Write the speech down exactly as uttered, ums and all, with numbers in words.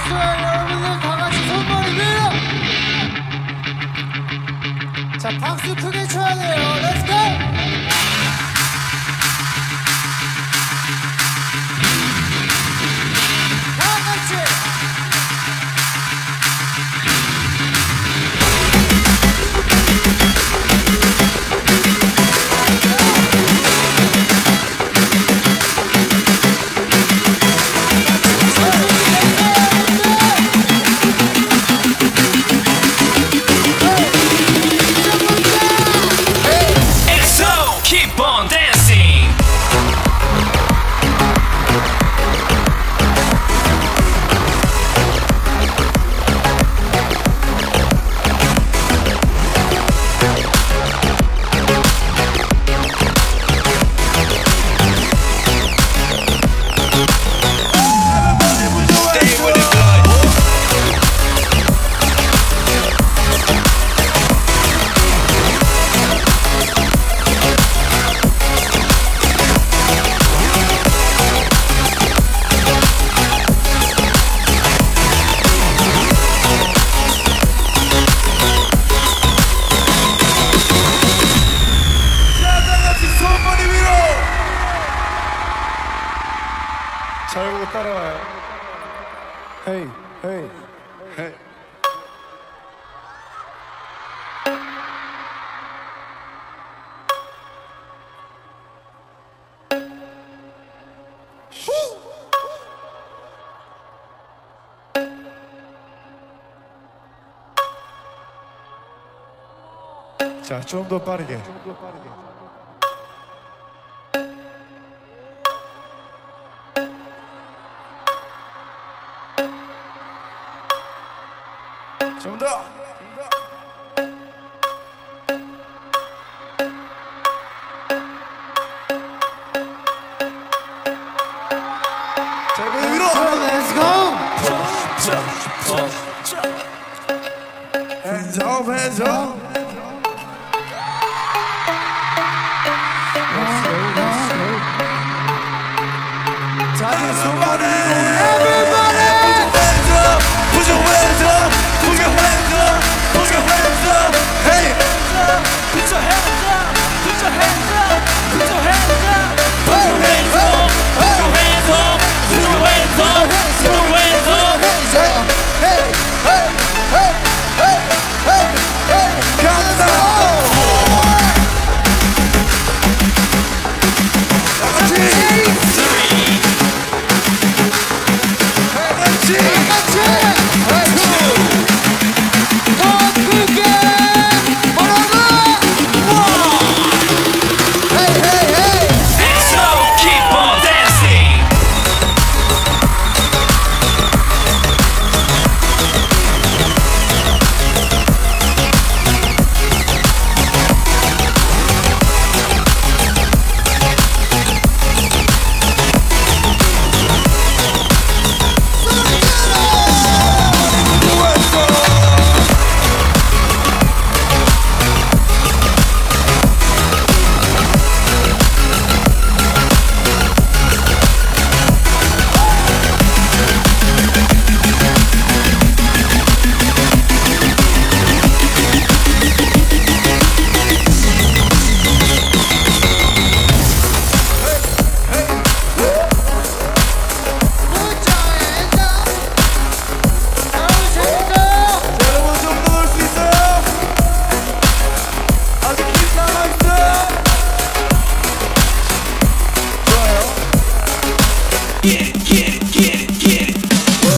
여러분들 다 같이 손머리 위로. 자, 박수 크게 쳐야 돼요. Let's go. 잘 보고 따라와요. 헤이 헤이 헤이. 자, 좀 더 빠르게. 좀 더 빠르게. 좀 더. 자, 무대 위로. Let's go. Hands up, hands up. 다들 손머리 Everybody. Hands up. Put your hands up. Put your hands up. Put your hands up. Hey. Put your hands up, put your hands up, put your hands up, put your hands up, put your hands up, put your hands up, put your hands up. Hey, hey, hey, hey, hey, hey. 간다. 같이. 같이. Get it, get it, get it.